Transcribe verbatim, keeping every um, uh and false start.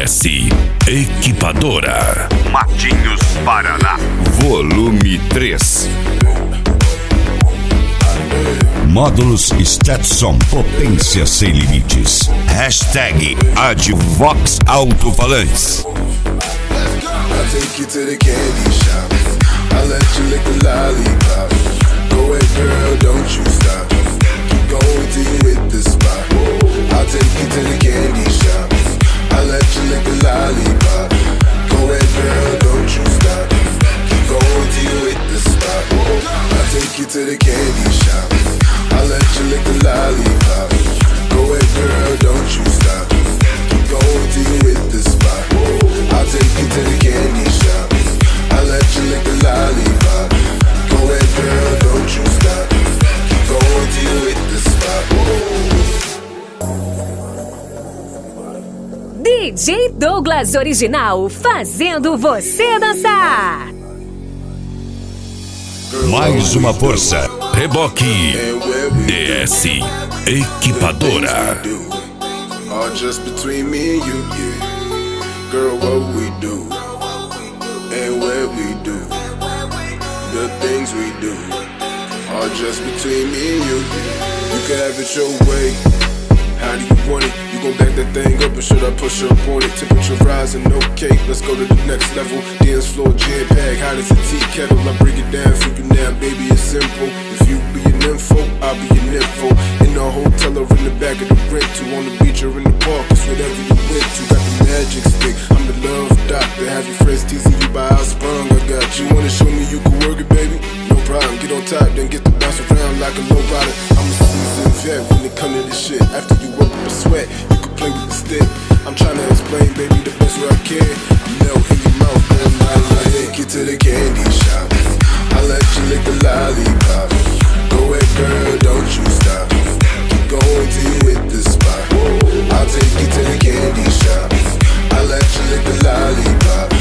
S Equipadora. Matinhos, Paraná. Volume três. Módulos Stetson, potência sem limites. Hashtag Advox Alto-Falantes. I'll take you to the candy shop. I'll let you lick the lollipop. Go ahead, girl, don't you stop. Keep going till you hit the spot. I'll take you to the candy shop. I'll let you lick the lollipop. Go ahead, girl, don't you stop. Keep going till you hit the spot. I'll take you to the candy shop. I'll let you lick the lollipop. Go ahead, girl, don't you stop. Keep going till you hit the spot. I'll take you to the candy shop. I'll let you lick the lollipop. Go ahead, girl, don't you stop. Keep going till you hit the spot. D J Douglas Original, fazendo você dançar. Mais uma força. Reboque D S Equipadora. All just between me and you, yeah. Girl, what we do and where we do, the things we do, all just between me and you. You can have it your way. How do you want it? You gon' back that thing up or should I push up on it? Temperature rising, okay, let's go to the next level. Dance floor, jam pack, hot as a tea kettle. I break it down for you now, baby, it's simple. If you be an info, I'll be an info. In the hotel or in the back of the rental, on the beach or in the park, it's whatever you went to. Got the magic stick, I'm the love doctor. Have your friends teasing you by how sprung I got you. Wanna show me you can work it, baby? No problem, get on top, then get to bounce around like a low rider. I'm a seasoned vet when it come to this shit. After you work up a sweat, you can play with the stick. I'm trying to explain, baby, the best way I can. I'm melt in your mouth, man. I'll take you to the candy shop. I'll let you lick the lollipop. Go ahead, girl, don't you stop. Keep going till you hit the spot. I'll take you to the candy shop. I'll let you lick the lollipop.